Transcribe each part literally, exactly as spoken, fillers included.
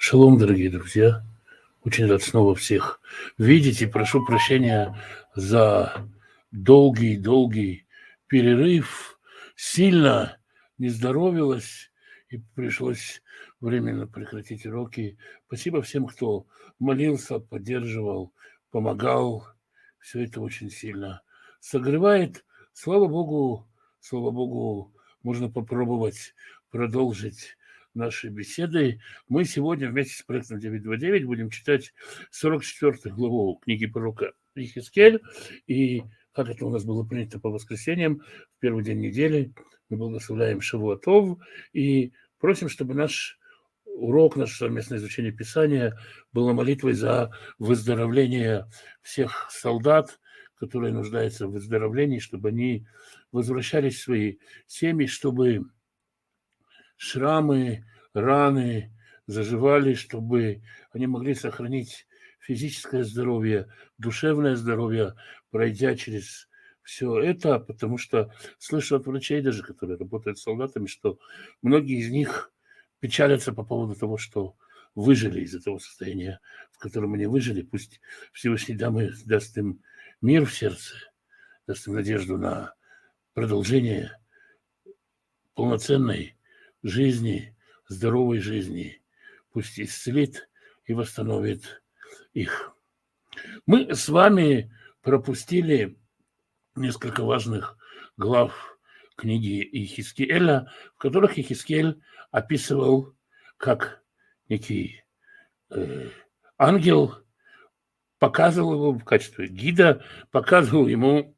Шалом, дорогие друзья. Очень рад снова всех видеть и прошу прощения за долгий-долгий перерыв. Сильно не здоровилась и пришлось временно прекратить уроки. Спасибо всем, кто молился, поддерживал, помогал. Все это очень сильно согревает. Слава Богу, слава Богу, можно попробовать продолжить наши беседы. Мы сегодня вместе с проектом девять два девять будем читать сорок четвёртую главу книги пророка Йехескель. И как это у нас было принято по воскресеньям, в первый день недели мы благословляем Шавуа Тов и просим, чтобы наш урок, наше совместное изучение Писания было молитвой за выздоровление всех солдат, которые нуждаются в выздоровлении, чтобы они возвращались в свои семьи, чтобы шрамы, раны заживали, чтобы они могли сохранить физическое здоровье, душевное здоровье, пройдя через все это, потому что слышу от врачей даже, которые работают с солдатами, что многие из них печалятся по поводу того, что выжили из-за того состояния, в котором они выжили. Пусть Всевышний даст им мир в сердце, даст им надежду на продолжение полноценной жизни, здоровой жизни. Пусть исцелит и восстановит их. Мы с вами пропустили несколько важных глав книги Йехескеля, в которых Йехескель описывал, как некий э, ангел показывал его в качестве гида, показывал ему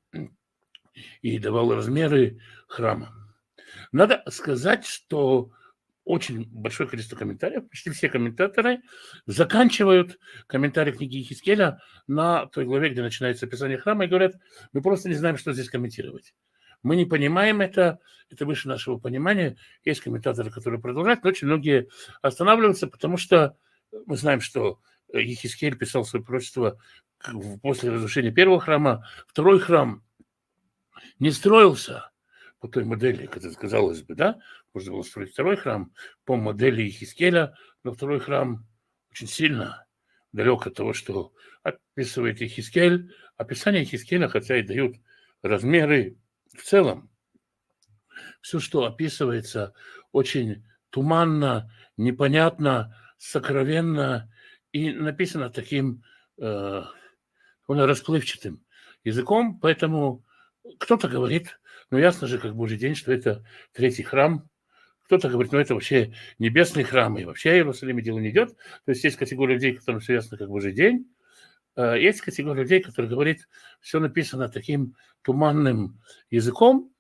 и давал размеры храма. Надо сказать, что очень большое количество комментариев, почти все комментаторы заканчивают комментарии книги Йехескеля на той главе, где начинается описание храма, и говорят, мы просто не знаем, что здесь комментировать. Мы не понимаем это, это выше нашего понимания. Есть комментаторы, которые продолжают, но очень многие останавливаются, потому что мы знаем, что Йехескель писал свое пророчество после разрушения первого храма. Второй храм не строился по той модели, как это казалось бы, да, можно было строить второй храм по модели Йехескеля, но второй храм очень сильно далек от того, что описывает Йехескель. Описание Йехескеля, хотя и дают размеры в целом, все, что описывается, очень туманно, непонятно, сокровенно и написано таким э, расплывчатым языком, поэтому кто-то говорит, ну ясно же, как Божий день, что это третий храм. Кто-то говорит, ну это вообще небесный храм, и вообще в Иерусалиме дело не идет. То есть есть категория людей, которым все ясно, как Божий день. Есть категория людей, которые говорят, все написано таким туманным языком,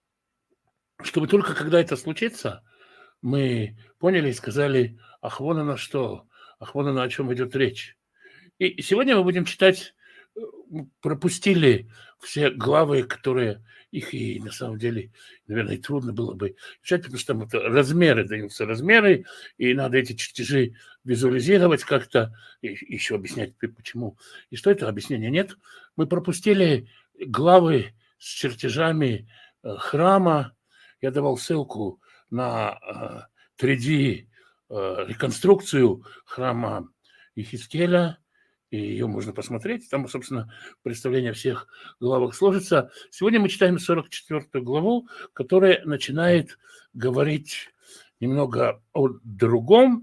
чтобы только когда это случится, мы поняли и сказали, ах, вон оно что, ах, вон оно, о чем идет речь. И сегодня мы будем читать, пропустили все главы, которые их и на самом деле, наверное, трудно было бы читать, потому что там это размеры даются, размеры, и надо эти чертежи визуализировать как-то, и еще объяснять, почему. И что это объяснения нет. Мы пропустили главы с чертежами храма. Я давал ссылку на три дэ реконструкцию храма Йехескеля, и ее можно посмотреть. Там, собственно, представление о всех главах сложится. Сегодня мы читаем сорок четвёртую главу, которая начинает говорить немного о другом.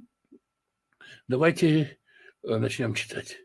Давайте начнем читать.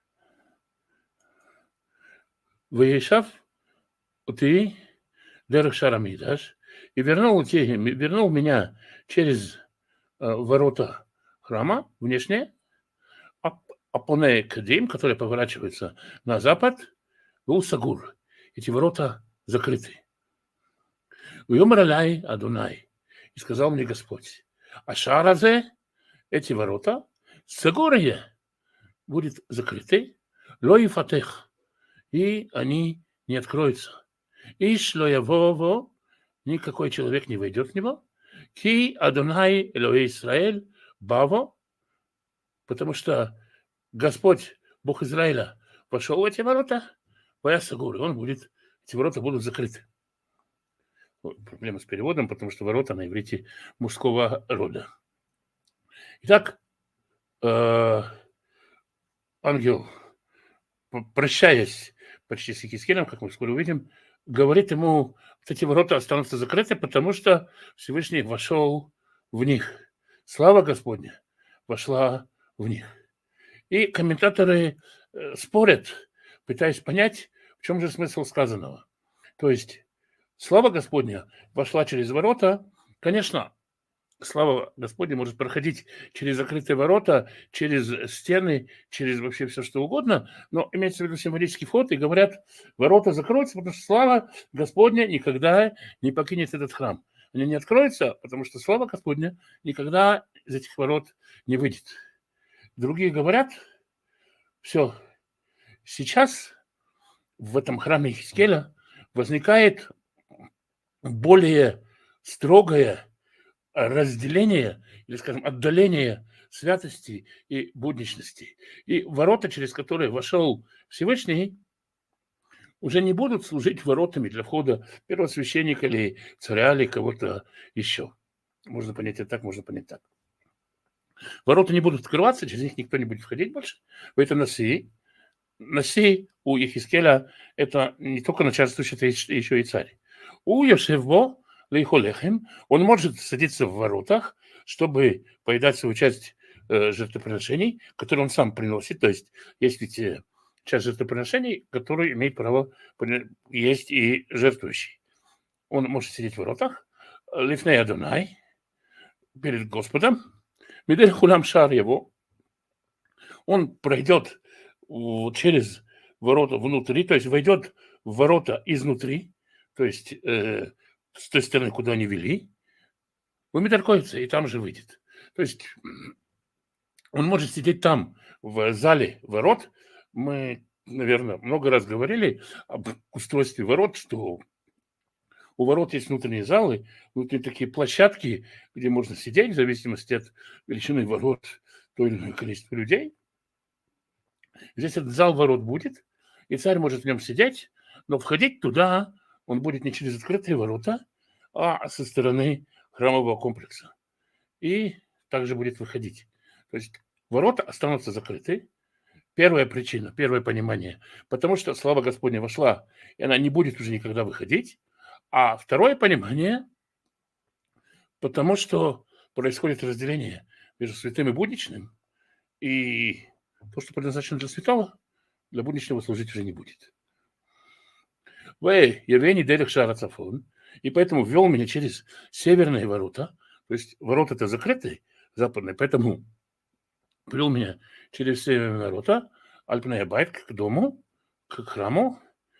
«Ваешав ты дерех шар ха-микдаш, и вернул, вернул меня через ворота храма внешне, Апоне Кадим, которые поворачиваются на запад, был Сагур. Эти ворота закрыты. Уйомралай Адунай. И сказал мне Господь, а шаразе, эти ворота, Сагурые, будет закрыты, лой фатех, и они не откроются. Иш лоявово, никакой человек не войдет в него, ки Адунай Элоэ Исраэль, баво, потому что Господь, Бог Израиля, пошел в эти ворота, Ваясагур, он будет, эти ворота будут закрыты. Проблема с переводом, потому что ворота на иврите мужского рода. Итак, э, ангел, прощаясь почти с Ихискелем, как мы скоро увидим, говорит ему, что эти ворота останутся закрыты, потому что Всевышний вошел в них. Слава Господня вошла в них. И комментаторы спорят, пытаясь понять, в чем же смысл сказанного. То есть слава Господня вошла через ворота. Конечно, слава Господня может проходить через закрытые ворота, через стены, через вообще все что угодно, но имеется в виду символический вход, и говорят, ворота закроются, потому что слава Господня никогда не покинет этот храм. Они не откроются, потому что слава Господня никогда из этих ворот не выйдет. Другие говорят, все, сейчас в этом храме Ихискеля возникает более строгое разделение, или, скажем, отдаление святости и будничности. И ворота, через которые вошел Всевышний, уже не будут служить воротами для входа первосвященника или царя, или кого-то еще. Можно понять это так, можно понять так. Ворота не будут открываться, через них никто не будет входить больше. Это Наси. Наси у Ихискеля это не только начальствующий, это еще и царь. У Йошевбо Лейхолехем он может садиться в воротах, чтобы поедать свою часть э, жертвоприношений, которые он сам приносит. То есть есть ведь э, часть жертвоприношений, которые имеет право есть и жертвующий. Он может сидеть в воротах, Лифней Адонай, перед Господом, Мидель Хулам Шар его, он пройдет через ворота внутри, то есть войдет в ворота изнутри, то есть э, с той стороны, куда они вели, выметаркуется и там же выйдет. То есть он может сидеть там, в зале ворот. Мы, наверное, много раз говорили об устройстве ворот, что у ворот есть внутренние залы, внутренние такие площадки, где можно сидеть, в зависимости от величины ворот, то или иное количество людей. Здесь этот зал ворот будет, и царь может в нем сидеть, но входить туда он будет не через открытые ворота, а со стороны храмового комплекса. И также будет выходить. То есть ворота останутся закрыты. Первая причина, первое понимание, потому что слава Господня вошла, и она не будет уже никогда выходить. А второе понимание, потому что происходит разделение между святым и будничным, и то, что предназначено для святого, для будничного служить уже не будет. Вы, Евгений Дерих Шара Цафон, и поэтому ввел меня через северные ворота, то есть ворота-то закрытые, западные, поэтому привел меня через северные ворота, Альпная Байт, к дому, к храму,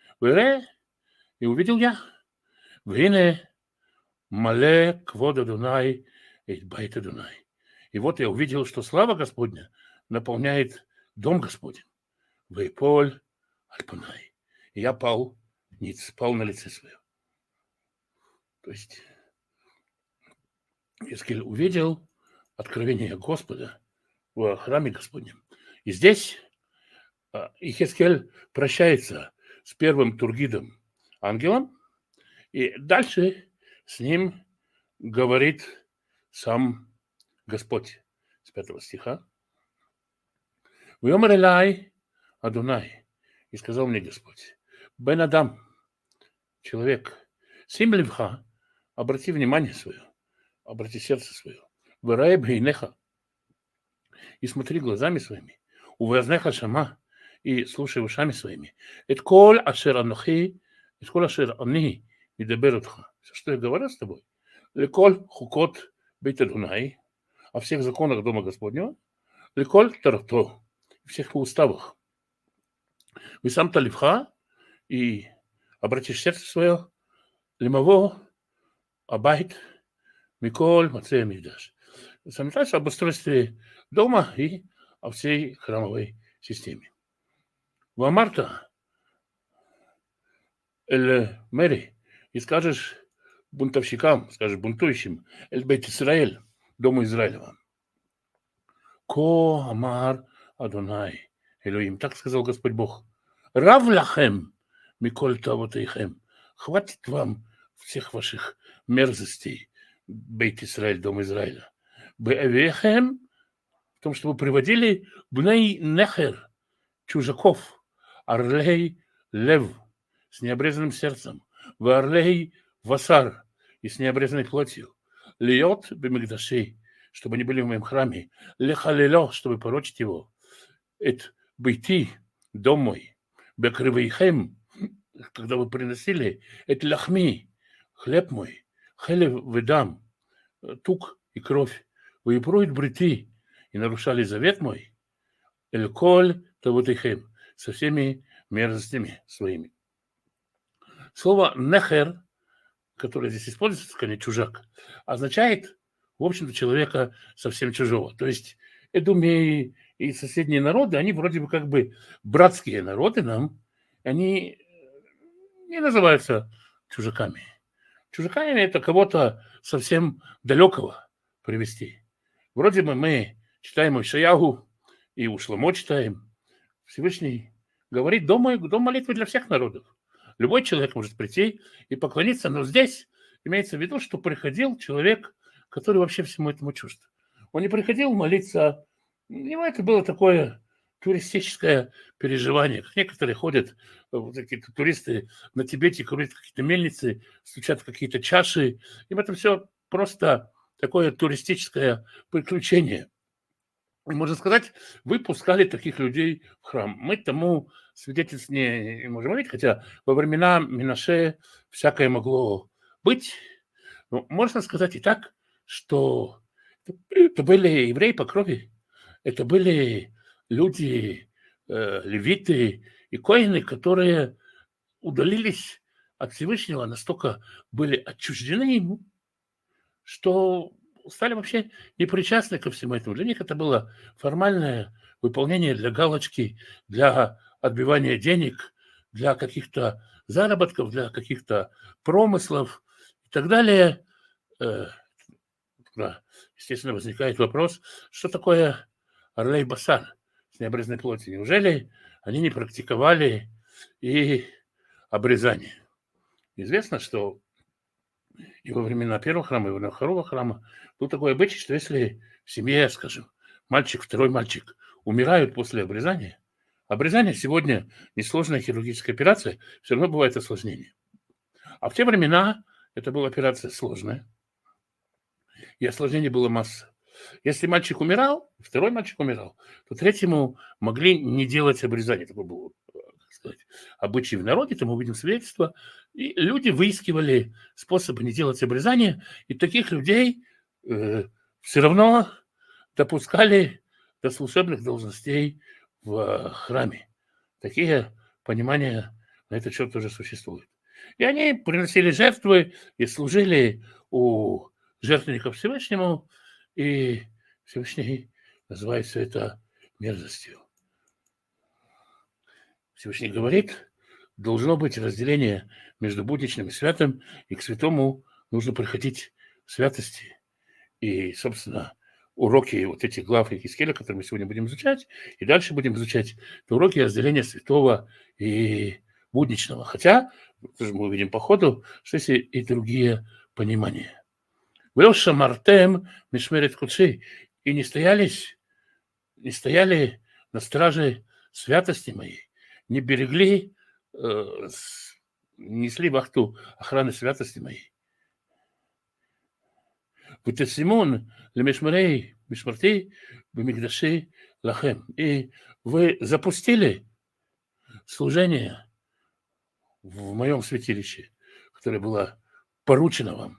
и увидел я, Вине Мале Квода Дунай и Байта Дунай. И вот я увидел, что слава Господня наполняет дом Господень. Вейполь Альпанай. И я пал, ниц, пал на лице свое. То есть Ихискель увидел откровение Господа в храме Господнем. И здесь Ихискель прощается с первым Тургидом ангелом, и дальше с ним говорит сам Господь с пятого стиха. «Вьомер элай Адонай», и сказал мне Господь, «Бен Адам, человек, сим ливха, обрати внимание свое, обрати сердце свое, вырай бейнеха, и смотри глазами своими, увязнеха шама, и слушай ушами своими, эт кол ашер анохи, эт кол ашер ани, медабер отха». Все, что я говорю с тобой, леколь хукот бейт Адонай, о всех законах Дома Господнего, леколь тарато, всех уставах. Вы сам-то ливха, и обратишь сердце свое, лимаво, абайт, миколь, мацея мигдаш. Самитайся об устройстве дома и о всей храмовой системе. В Амарта, эль Мэри, и скажешь бунтовщикам, скажешь бунтующим, эль бейт Исраэль, дому Израилева. Ко амар Адонай Элоим, так сказал Господь Бог. Рав лахем миколь тавотейхем. Хватит вам всех ваших мерзостей, бейт Исраэль, дом Израиля. Беэвехем, том, что вы приводили бней нехер, чужаков, орлей лев, с необрезанным сердцем, в орлей васар, и с необрезанной плотью, льет бемигдаши, чтобы они были в моем храме, лехалело, чтобы порочить его, эт бейти, дом мой, бекрывейхем, когда вы приносили, это лахми, хлеб мой, хелев ведам, тук и кровь, вы и проют брити, и нарушали завет мой, эль-коль тавутихем, со всеми мерзостями своими. Слово нехер, которое здесь используется, скорее чужак, означает, в общем-то, человека совсем чужого. То есть эдумеи и соседние народы, они вроде бы как бы братские народы нам, они не называются чужаками. Чужаками это кого-то совсем далекого привести. Вроде бы мы читаем Ишаяху и у Шломо читаем. Всевышний говорит, дом, дом молитвы для всех народов. Любой человек может прийти и поклониться, но здесь имеется в виду, что приходил человек, который вообще всему этому чужд. Он не приходил молиться, у него это было такое туристическое переживание. Как некоторые ходят, вот какие-то туристы на Тибете, курят какие-то мельницы, стучат какие-то чаши. Им это все просто такое туристическое приключение. И, можно сказать, вы пускали таких людей в храм. Мы тому свидетельств не можем говорить, хотя во времена Менаше всякое могло быть. Но можно сказать и так, что это были евреи по крови, это были люди, э, левиты и коины, которые удалились от Всевышнего, настолько были отчуждены ему, что стали вообще непричастны ко всему этому. Для них это было формальное выполнение для галочки, для отбивания денег, для каких-то заработков, для каких-то промыслов и так далее. Естественно, возникает вопрос, что такое орлей басар с необрезанной плоти? Неужели они не практиковали и обрезание? Известно, что и во времена первого храма, и во времена второго храма был такой обычай, что если в семье, скажем, мальчик, второй мальчик умирают после обрезания, обрезание сегодня несложная хирургическая операция, все равно бывает осложнение. А в те времена это была операция сложная, и осложнений было масса. Если мальчик умирал, второй мальчик умирал, то третьему могли не делать обрезание. Такой был, как сказать, обычай в народе, там мы увидим свидетельства. И люди выискивали способы не делать обрезание, и таких людей э, все равно допускали до служебных должностей в храме. Такие понимания на этот счет тоже существуют. И они приносили жертвы и служили у жертвенников Всевышнему, и Всевышний называет все это мерзостью. Всевышний говорит, должно быть разделение между будничным и святым, и к святому нужно приходить в святости. И, собственно, уроки вот этих глав Иезекииля, которые мы сегодня будем изучать, и дальше будем изучать, это уроки разделения святого и будничного. Хотя, тоже мы увидим по ходу, что есть и другие понимания. Вы шамартем мишмерет кудши, и не стоялись, не стояли на страже святости моей, не берегли, э, несли вахту охраны святости моей. Вытесимон лемишмерей мишмарти бемигдаши лахем. И вы запустили служение в моем святилище, которое было поручено вам.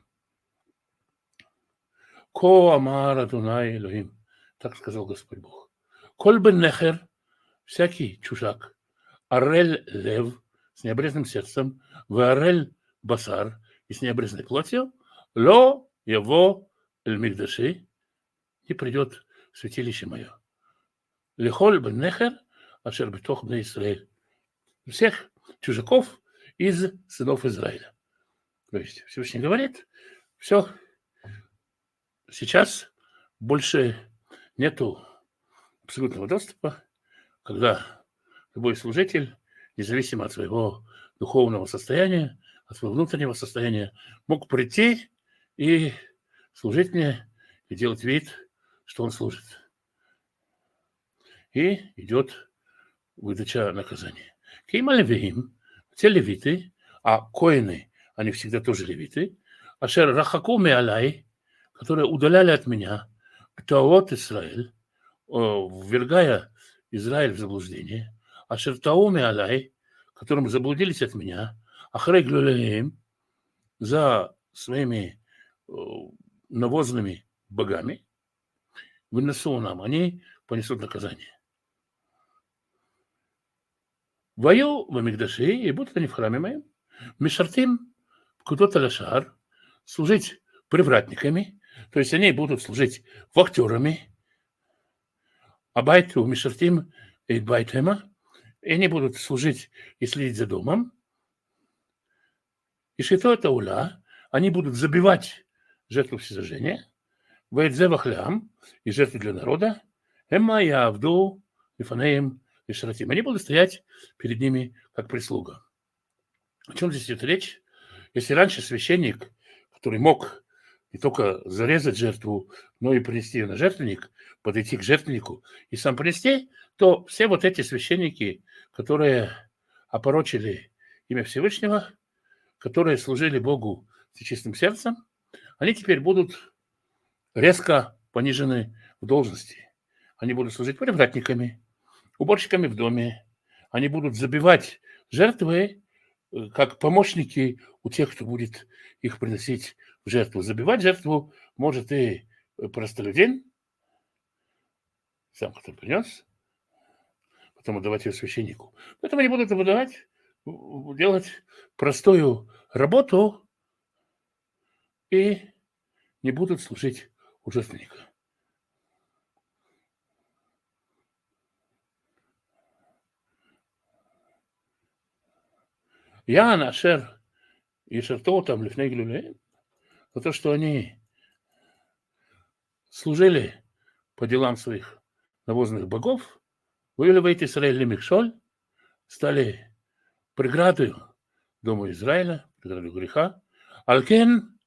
Ко амар Адунай Элохим, так сказал Господь Бог. Коль бен нехер, всякий чужак, арель лев, с необрезанным сердцем, варель басар, и с необрезанной плотью, ло его эль мигдаши, и придет в святилище мое. Лехоль бен нехер, ашер бетох бней Исраэль. Всех чужаков из сынов Израиля. То есть Всевышний говорит, все, сейчас больше нету абсолютного доступа, когда любой служитель, независимо от своего духовного состояния, от своего внутреннего состояния, мог прийти и служить мне, и делать вид, что он служит. И идет выдача наказания. Кейма левиим, те левиты, а коины, они всегда тоже левиты, ашер рахаку меалай, которые удаляли от меня, таот Исраэль, ввергая Израиль в заблуждение, ашер тау меалай, которым заблудились от меня, ахрей глюлеем, за своими навозными богами, вынесу нам, они понесут наказание. Вою в Мигдаши, и будут они в храме моем, Мишартим, кудот аль-Ашар, служить привратниками, то есть они будут служить вахтерами, Абайту Мишартим и Байтема, и они будут служить и следить за домом. И что это ула, они будут забивать жертву всесожжения, ваэдзевахлям, и жертвы для народа, эмма я авду, лифанеем, и шаратим. Они будут стоять перед ними как прислуга. О чем здесь идет речь? Если раньше священник, который мог не только зарезать жертву, но и принести ее на жертвенник, подойти к жертвеннику и сам принести, то все вот эти священники, которые опорочили имя Всевышнего, которые служили Богу с чистым сердцем, они теперь будут резко понижены в должности. Они будут служить привратниками, уборщиками в доме. Они будут забивать жертвы как помощники у тех, кто будет их приносить в жертву. Забивать жертву может и простолюдин, сам, кто принес, потом отдавать ее священнику. Поэтому они будут выдавать, делать простую работу и не будут служить у жертвенника. Я нашер и шерто там лифней глюле, за то, что они служили по делам своих навозных богов, вывели в Израиль Михшоль, стали преградой дому Израиля, преградой греха. Алкен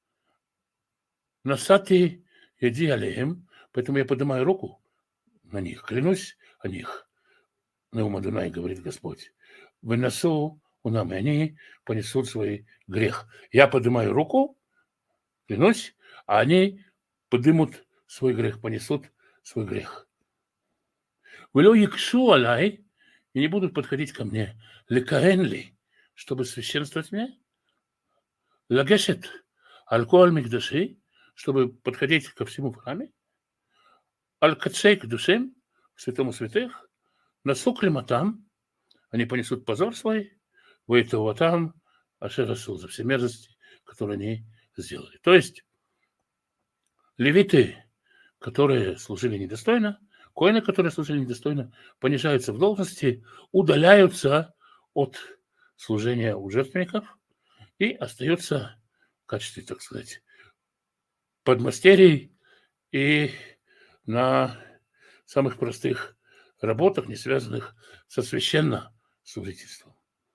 насати еди алеем, поэтому я поднимаю руку на них, клянусь о них. Неум Адонай, говорит Господь, вынесу унам, и они понесут свой грех. Я поднимаю руку, клянусь, а они поднимут свой грех, понесут свой грех. Вело якшу алай, и не будут подходить ко мне, лекаэн ли, чтобы священствовать мне, лагешет алкоголь мигдаши, чтобы подходить ко всему в храме, аль-кацей к душам, к святому святых, насук лиматам, они понесут позор свой, войтоватам, ашерасул, за все мерзости, которые они сделали. То есть левиты, которые служили недостойно, коины, которые служили недостойно, понижаются в должности, удаляются от служения у жертвенников и остаются в качестве, так сказать, подмастерий и на самых простых работах, не связанных со священнослужительством.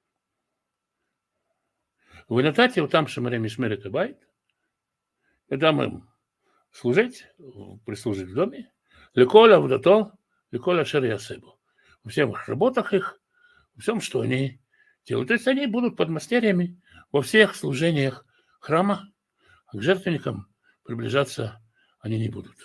Вы натате вот там шамаре мишмерет байт, и дам им служить, прислужить в доме, леколя вдато, леколя шер ясебу. Во всех работах их, во всем, что они делают. То есть они будут подмастерьями во всех служениях храма, а к жертвенникам приближаться они не будут.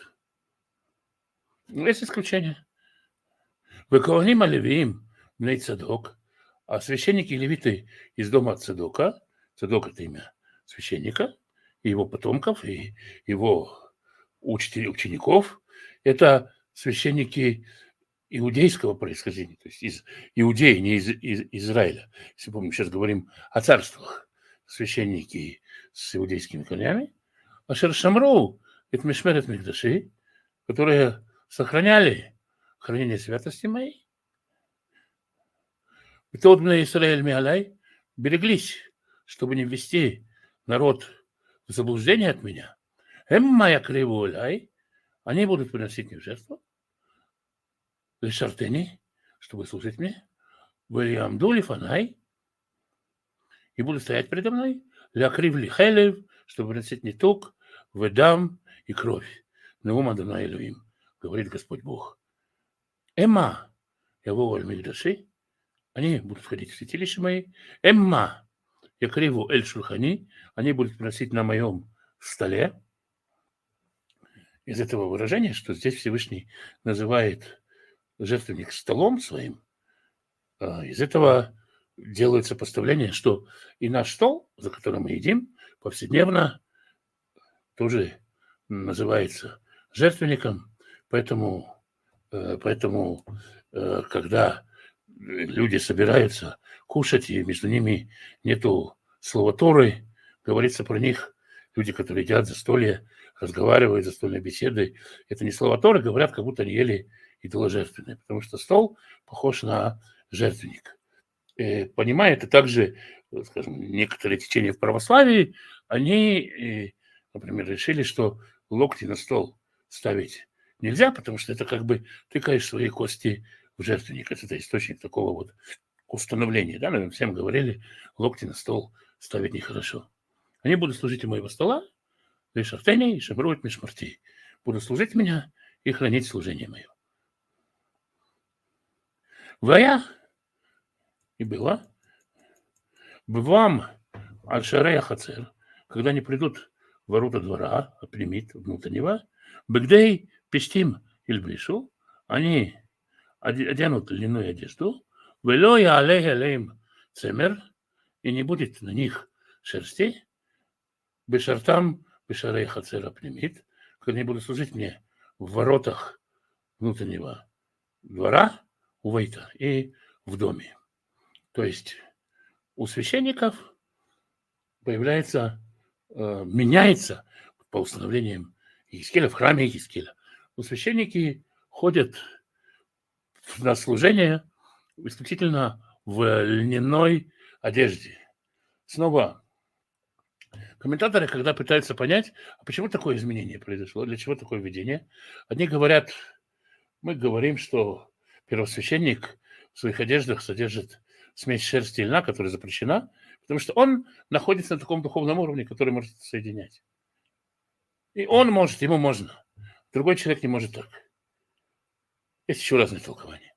Есть исключение. Вы коаним алевиим бней цадок, а священники и левиты из дома Цадока, Цадок — это имя священника, и его потомков, и его учителей, учеников, это священники иудейского происхождения, то есть из Иудеи, не из, из Израиля. Если помним, сейчас говорим о царствах, священники с иудейскими корнями, а Шершамру — это Мишмерет Мигдаши, которые сохраняли хранение святости моей. И тот мне Израиль Миалай береглись, чтобы не ввести народ в заблуждение от меня. Эм моя кривуляй, они будут приносить мне в жертву, лишартени, чтобы служить мне, вэлиамду лифанай, и будут стоять передо мной, лякрив лихелев, чтобы приносить не тук, ведам и кровь. Неум Адонай Элоим, говорит Господь Бог. Эма, Яву аль-Мигдаши, они будут входить в святилище мои. Эмма, якриву эль-Шульхани, они будут приносить на моем столе. Из этого выражения, что здесь Всевышний называет жертвенник столом своим, из этого делается поставление, что и наш стол, за которым мы едим, повседневно тоже называется жертвенником. Поэтому, поэтому когда люди собираются кушать, и между ними нету слова Торы, говорится про них, люди, которые едят застолье, разговаривают, застольной беседой, это не слова Торы, говорят, как будто они ели идоложертвенное, потому что стол похож на жертвенник. И, понимая это также, скажем, некоторые течения в православии, они, например, решили, что локти на стол ставить нельзя, потому что это как бы тыкаешь свои кости в жертвенник. Это источник такого вот установления. Да? Наверное, всем говорили, локти на стол ставить нехорошо. Они будут служить у моего стола, и шартени, и шамрует мишмарти. Будут служить меня и хранить служение мое. Вая и была бывам аль-шарея хацер, когда они придут в ворота двора, примит внутреннего, бэгдей пештим ильбишу, они оденут льняную одежду, вело я алей алейм цемер, и не будет на них шерсти, бешартам бешарей хацера примит, когда они будут служить мне в воротах внутреннего двора, у вейта и в доме. То есть у священников появляется, э, меняется по установлениям Иезекииля, в храме Иезекииля. У священники ходят на служение исключительно в льняной одежде. Снова комментаторы, когда пытаются понять, а почему такое изменение произошло, для чего такое введение, они говорят, мы говорим, что первосвященник в своих одеждах содержит смесь шерсти и льна, которая запрещена, потому что он находится на таком духовном уровне, который может соединять. И он может, ему можно. Другой человек не может так. Есть еще разные толкования.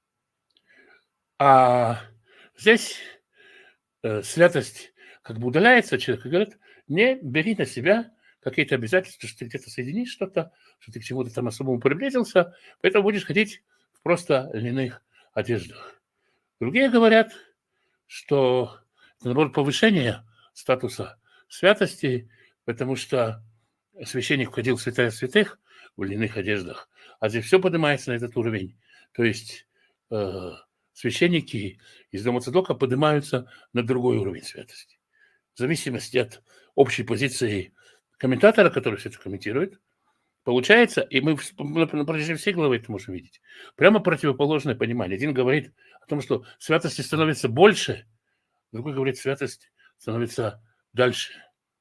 А здесь э, святость как бы удаляется от человека и говорит, не бери на себя какие-то обязательства, что ты где-то соединишь что-то, что ты к чему-то там особому приблизился, поэтому будешь ходить в просто льняных одеждах. Другие говорят, что это, наоборот, повышение статуса святости, потому что священник входил в святая святых в льняных одеждах, а здесь все поднимается на этот уровень. То есть э, священники из дома Цадока поднимаются на другой уровень святости. В зависимости от общей позиции комментатора, который все это комментирует, получается, и мы на протяжении всей главы это можем видеть, прямо противоположное понимание. Один говорит о том, что святости становится больше, другой говорит, святость становится дальше.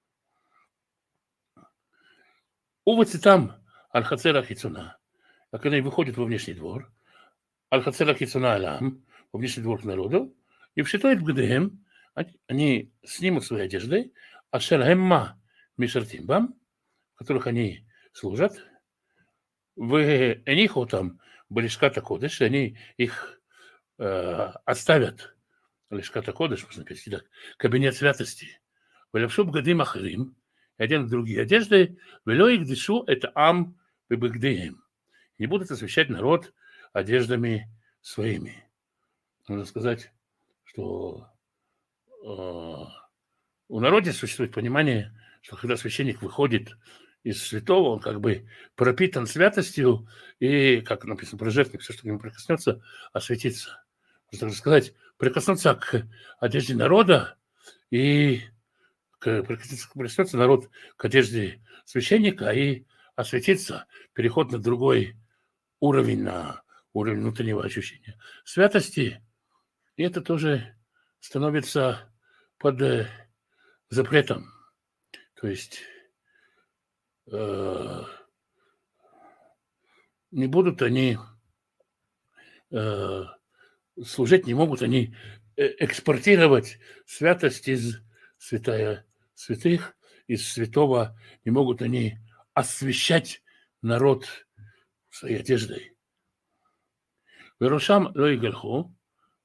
Уводится там аль-хацера хицуна, а когда они выходят во внешний двор, аль-хацера хицуна алям, во внешний двор к народу, и вшитоет в гдеем, они снимут свои одежды, ашер хемма мишартим бам, в которых они служат, в эниху там балишката кодеш, они их э, оставят, балишката кодеш, можно перевести так, кабинет святости, валявшуб гадим ахрим, и оденут другие одежды, вело их дишу это ам бебэгдеем, не будут освящать народ одеждами своими. Нужно сказать, что э, у народа существует понимание, что когда священник выходит из святого, он как бы пропитан святостью, и, как написано про жертвенник, все, что к нему прикоснется, осветится. Можно так сказать, прикоснуться к одежде народа, и к, прикоснется народ к одежде священника, и осветится, переход на другой уровень, на уровень внутреннего ощущения святости, и это тоже становится под запретом. То есть э, не будут они э, служить, не могут они экспортировать святость из святая святых, из святого, не могут они освящать народ своей одеждой. Верушам лоигалху,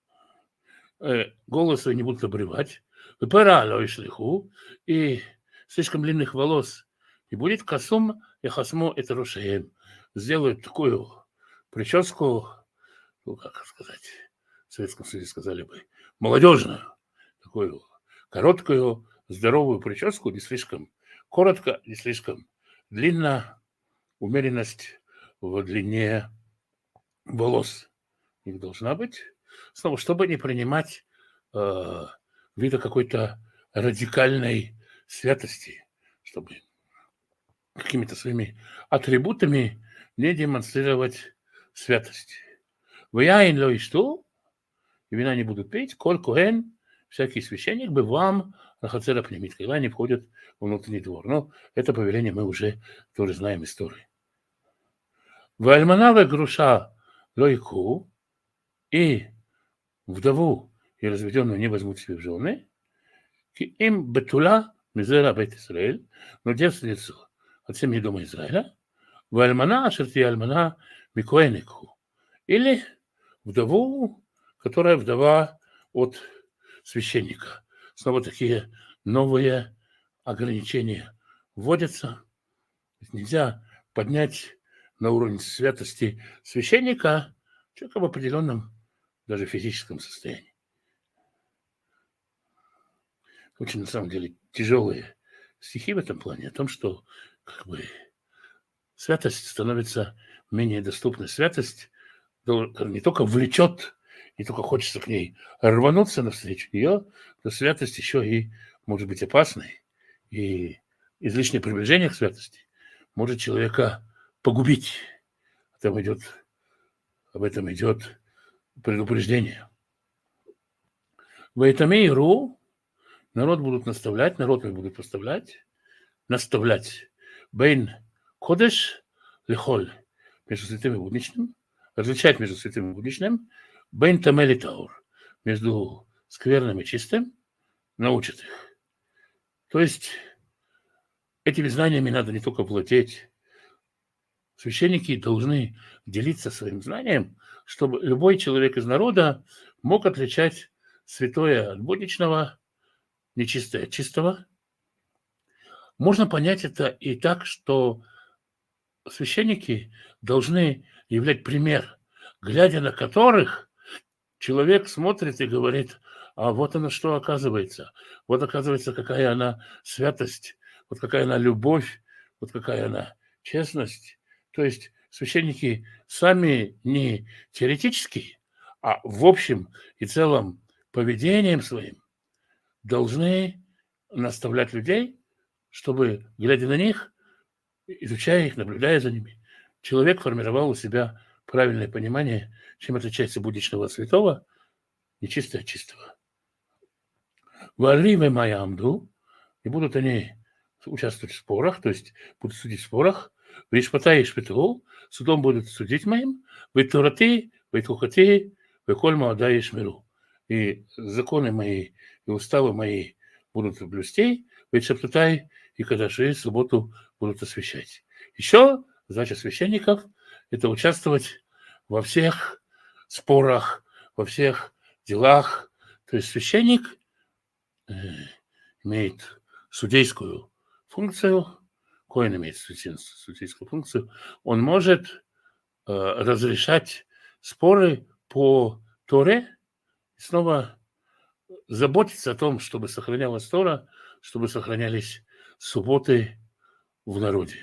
голос свой не будут обрывать, пера лоишлиху, и слишком длинных волос не будет, касум и хасмо это рушаем. Сделают такую прическу, ну, как сказать, в Советском Союзе сказали бы, молодежную, такую короткую, здоровую прическу, не слишком коротко, не слишком длинно, умеренность в длине волос их должна быть, снова, чтобы не принимать э, вида какой-то радикальной святости, чтобы какими-то своими атрибутами не демонстрировать святость. В яин ло ишту, и вина не будут пить, коль коэн, всякий священник, бы вам рахацера пнемит, когда они входят в внутренний двор. Но это повеление мы уже тоже знаем историю. В альманаве груша лойку, и вдову и разведенную не возьмут себе в жены, им бетула мизера бет Исраэль, но девственницу от семьи дома Израиля, в альмана шерти альмана микоэнику, или вдову, которая вдова от священника. Снова такие новые ограничения вводятся. Нельзя поднять на уровень святости священника человека в определенном, даже физическом состоянии. Очень, на самом деле, тяжелые стихи в этом плане, о том, что как бы святость становится менее доступной. Святость не только влечет, не только хочется к ней рвануться навстречу нее, но святость еще и может быть опасной. И излишнее приближение к святости может человека погубить. Об этом идет, об этом идет предупреждение. В этом миру народ будут наставлять, народ будут поставлять, наставлять. Бейн кодеш лихоль, между святым и будничным, различать между святым и будничным, бейн тамели таур, между скверным и чистым, научат их. То есть этими знаниями надо не только владеть. Священники должны делиться своим знанием, чтобы любой человек из народа мог отличать святое от будничного, нечистое от чистого. Можно понять это и так, что священники должны являть пример, глядя на которых человек смотрит и говорит: а вот оно что оказывается, вот оказывается, какая она святость, вот какая она любовь, вот какая она честность. То есть священники сами не теоретически, а в общем и целом поведением своим должны наставлять людей, чтобы, глядя на них, изучая их, наблюдая за ними, человек формировал у себя правильное понимание, чем отличается будничного от святого, нечистое от чистого. Вариве маямду, и будут они участвовать в спорах, то есть будут судить в спорах, вишпатай и шпитул, судом будут судить моим, витурати, витухати, виколь маада и шмиру. И законы мои, и уставы мои будут блюсти, витшаптутай, и кадаши субботу будут освящать. Еще задача священников – это участвовать во всех спорах, во всех делах. То есть священник э, имеет судейскую функцию, коин имеет судейскую функцию, он может э, разрешать споры по Торе и снова заботиться о том, чтобы сохранялась Тора, чтобы сохранялись субботы в народе.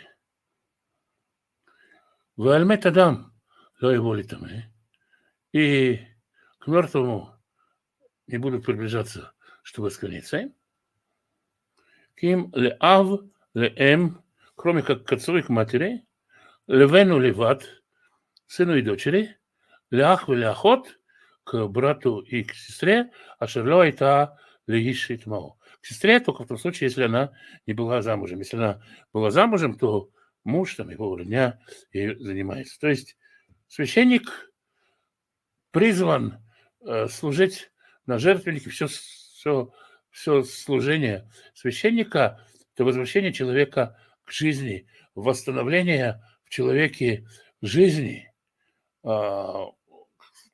В Альмет Адам ло его литаме, и к мертвому не будут приближаться, чтобы склониться им. Ким ле ав ле эм, кроме как к отцу и к матери, левену леват, сыну и дочери, леах и леахот, к брату и к сестре, а шерло это леишит мау. К сестре только в том случае, если она не была замужем. Если она была замужем, то муж, там, его родня, и занимается. То есть священник призван э, служить на жертвеннике. Все, все, все служение священника – это возвращение человека к жизни, восстановление в человеке жизни. Э,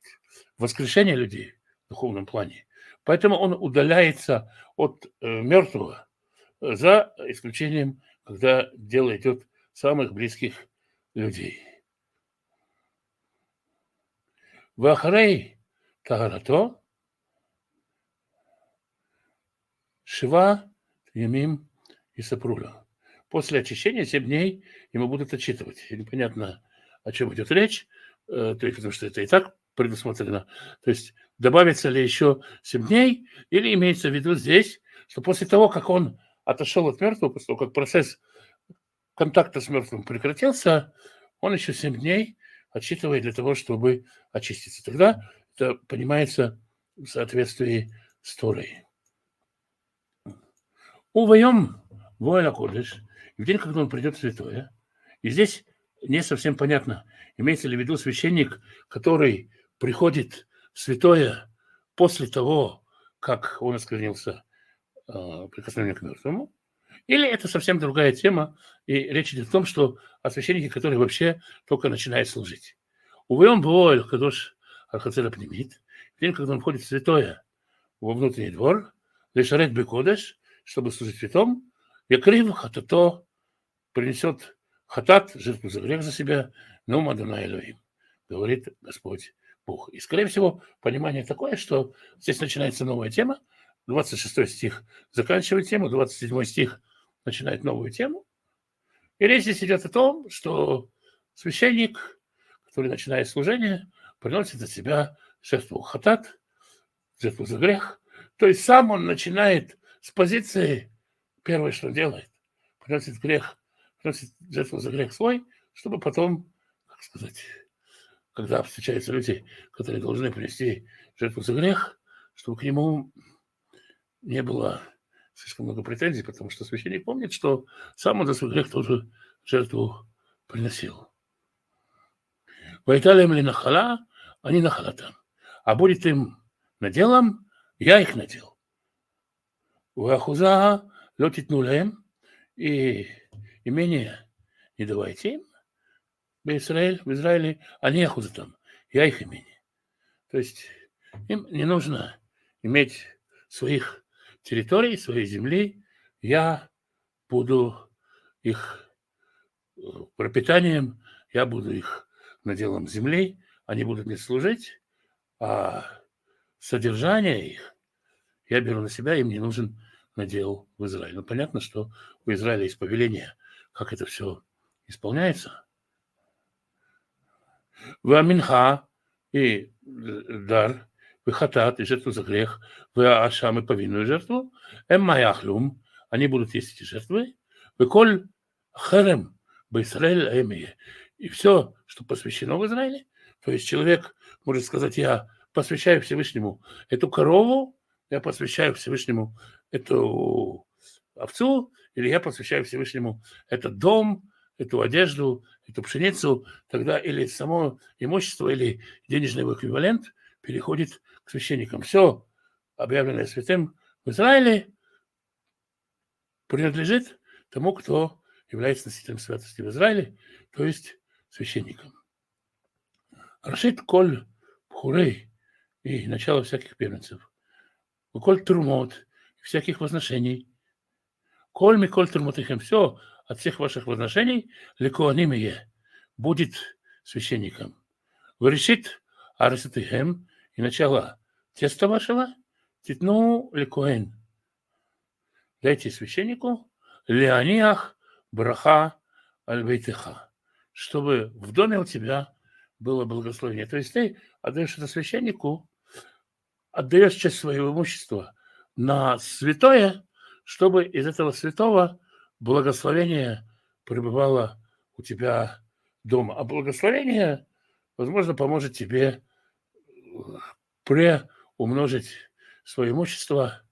воскрешения людей в духовном плане. Поэтому он удаляется от э, мертвого, за исключением, когда дело идет самых близких людей. Вахарей тагарато шива ямим и сапрула. После очищения семь дней ему будут отчитывать. И непонятно, о чем идет речь, э, то есть, потому что это и так предусмотрено. То есть добавится ли еще семь дней, или имеется в виду здесь, что после того, как он отошел от мертвого, после того, как процесс контакта с мертвым прекратился, он еще семь дней отсчитывает для того, чтобы очиститься. Тогда это понимается в соответствии с Торой. Уваем воля кодыш, в день, когда он придет в святое. И здесь не совсем понятно, имеется ли в виду священник, который приходит в святое после того, как он осквернился э, прикосновением к мертвому, или это совсем другая тема, и речь идет о том, что о священнике, который вообще только начинает служить. Уваем воля кодыш архацера пнемит, в день, когда он входит в святое, во внутренний двор, лешарет бекодеш, чтобы служить святом, якрив хатато, принесет хатат, жертву за грех за себя, но Адонай Элохим, говорит Господь Бог. И, скорее всего, понимание такое, что здесь начинается новая тема, двадцать шестой стих заканчивает тему, двадцать седьмой стих начинает новую тему. И речь здесь идет о том, что священник, который начинает служение, приносит за себя жертву хатат, жертву за грех. То есть сам он начинает с позиции, первое, что делает, приносит грех, приносит жертву за грех свой, чтобы потом, как сказать, когда встречаются люди, которые должны принести жертву за грех, чтобы к нему не было слишком много претензий, потому что священник помнит, что сам он за свой грех тоже жертву приносил. Вайталем ли нахала, они нахалата. А будет им наделом, я их надел. Уахуза летит нулем, и имение не давайте им. В Израиле, в Израиле они ахузатам, я их имение. То есть им не нужно иметь своих территорий, своей земли. Я буду их пропитанием, я буду их наделом земли, они будут мне служить, а содержание их я беру на себя, им не нужен надел в Израиле. Ну, понятно, что у Израиля есть повеление, как это все исполняется. Ваминха и дар, выхатат и жертву за грех, ваашам и повинную жертву, эммаяхлум, они будут есть эти жертвы, выколь херем баисраэль эмие. И все, что посвящено в Израиле, то есть человек может сказать, я посвящаю Всевышнему эту корову, я посвящаю Всевышнему эту овцу, или я посвящаю Всевышнему этот дом, эту одежду, эту пшеницу, тогда или само имущество, или денежный его эквивалент переходит к священникам. Все, объявленное святым в Израиле, принадлежит тому, кто является носителем святости в Израиле, то есть священником. Рашид коль пхурей, и начало всяких первенцев. Коль трумот, всяких возношений. Коль ми коль трумотихем, все от всех ваших возношений, лекоанимие, будет священником. Врешит аресатихем, и начало теста вашего, титну лекоэн. Дайте священнику леониах браха альбейтеха, чтобы в доме у тебя было благословение. То есть ты отдаешь это священнику, отдаешь часть своего имущества на святое, чтобы из этого святого благословение пребывало у тебя дома. А благословение, возможно, поможет тебе преумножить свое имущество,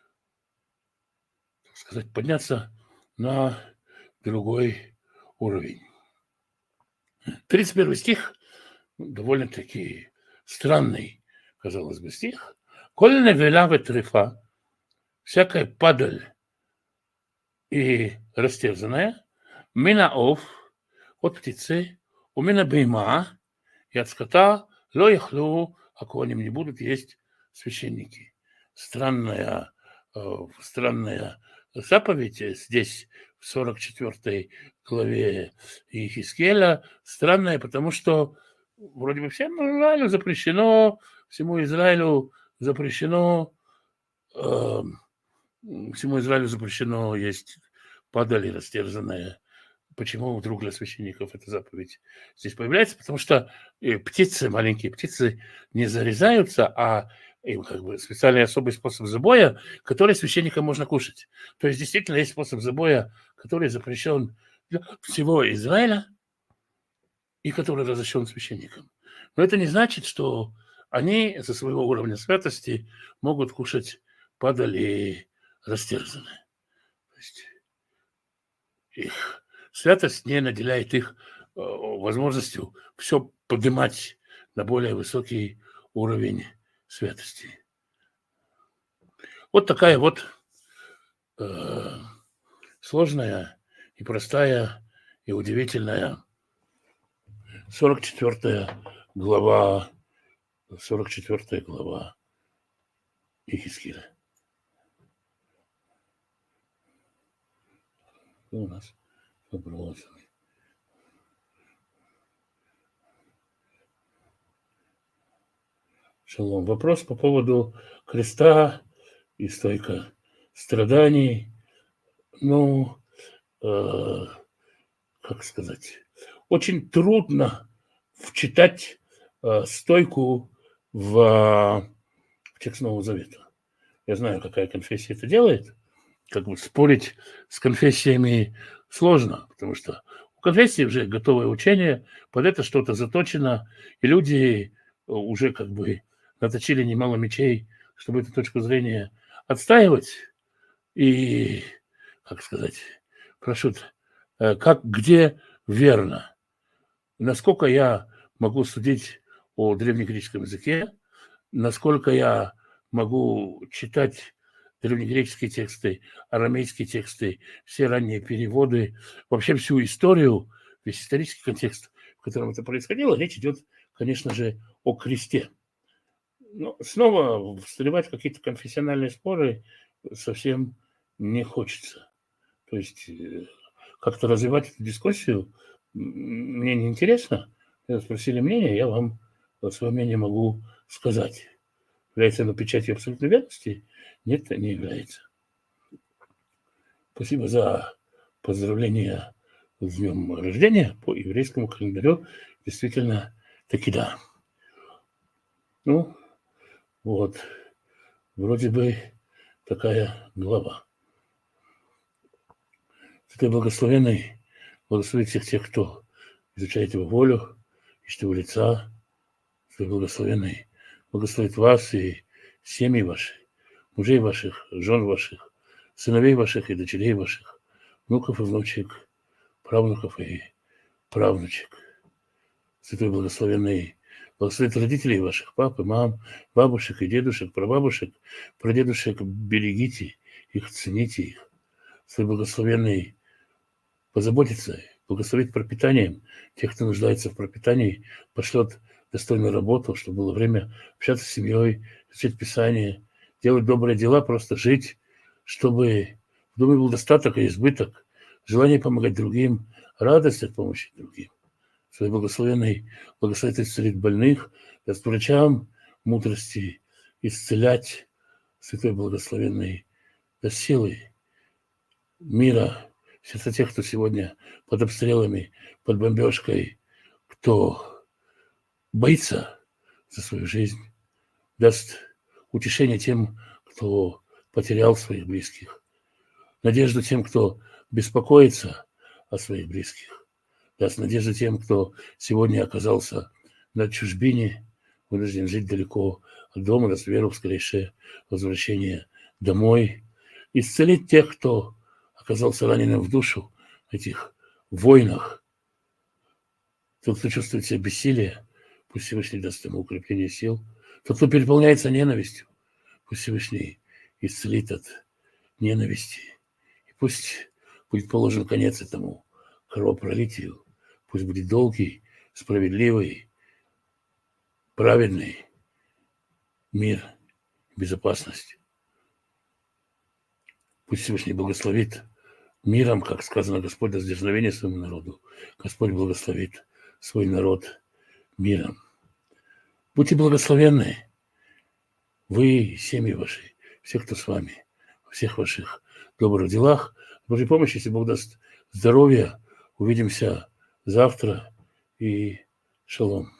так сказать, подняться на другой уровень. тридцать первый стих, довольно-таки странный, казалось бы, стих. «Коль невела ветрефа, всякая падаль и растерзанная, минаов от птицы, у мина бейма, и от скота, ло яхлу а коаним не будут есть священники. Странная, странная заповедь здесь, в сорок четвёртой главе Иезекииля, странная, потому что вроде бы всему Израилю запрещено, всему Израилю запрещено, э, всему Израилю запрещено есть падали растерзанные. Почему вдруг для священников эта заповедь здесь появляется? Потому что птицы, маленькие птицы, не зарезаются, а им как бы специальный особый способ забоя, который священникам можно кушать. То есть действительно есть способ забоя, который запрещен для всего Израиля и который разрешен священникам. Но это не значит, что они со своего уровня святости могут кушать падали растерзанные. То есть их святость не наделяет их э, возможностью все поднимать на более высокий уровень святости. Вот такая вот э, сложная и простая и удивительная сорок четвёртая глава, сорок четвёртая глава Иезекииля. У нас вопросы. Шалом. Вопрос по поводу креста и стойка страданий. Ну, э, как сказать, очень трудно вчитать э, стойку в, в текст Нового Завета. Я знаю, какая конфессия это делает. Как бы спорить с конфессиями сложно, потому что у конфессии уже готовое учение, под это что-то заточено, и люди уже как бы наточили немало мечей, чтобы эту точку зрения отстаивать. И, как сказать, прошу, как, где верно? Насколько я могу судить о древнегреческом языке, насколько я могу читать древнегреческие тексты, арамейские тексты, все ранние переводы, вообще всю историю, весь исторический контекст, в котором это происходило, речь идет, конечно же, о кресте. Но снова встревать в какие-то конфессиональные споры совсем не хочется. То есть как-то развивать эту дискуссию мне не интересно. Спросили мнение, я вам свое мнение могу сказать. Является оно печатью абсолютной верности? Нет, не является. Спасибо за поздравления с днем рождения по еврейскому календарю. Действительно, таки да. Ну, вот. Вроде бы такая глава. Святой Благословенный благословит всех тех, кто изучает его волю, ищет его лица. Святой Благословенный благословит вас и семьи ваши, мужей ваших, жен ваших, сыновей ваших и дочерей ваших, внуков и внучек, правнуков и правнучек. Святой Благословенный благословит родителей ваших, пап и мам, бабушек и дедушек, прабабушек, прадедушек, берегите их, цените их. Святой Благословенный позаботится, благословит пропитанием тех, кто нуждается в пропитании, пошлет достойную работу, чтобы было время общаться с семьей, изучать Писание, делать добрые дела, просто жить, чтобы в доме был достаток и избыток, желание помогать другим, радость от помощи другим. Свой Благословенный благословит исцелить больных, даст врачам мудрости исцелять. Святой Благословенный даст силы мира в сердца тех, кто сегодня под обстрелами, под бомбежкой, кто боится за свою жизнь, даст утешение тем, кто потерял своих близких, надежду тем, кто беспокоится о своих близких, даст надежду тем, кто сегодня оказался на чужбине, вынужден жить далеко от дома, даст веру в скорейшее возвращение домой, исцелить тех, кто оказался раненым в душу в этих войнах, тот, кто чувствует себя бессилие, пусть Всевышний даст ему укрепление сил. Тот, кто переполняется ненавистью, пусть Всевышний исцелит от ненависти. И пусть будет положен конец этому кровопролитию. Пусть будет долгий, справедливый, праведный мир, безопасность. Пусть Всевышний благословит миром, как сказано, Господь даст дерзновение своему народу. Господь благословит свой народ миром. Будьте благословенны, вы, семьи ваши, все, кто с вами, во всех ваших добрых делах. С Божьей помощью, если Бог даст здоровья, увидимся завтра и шалом.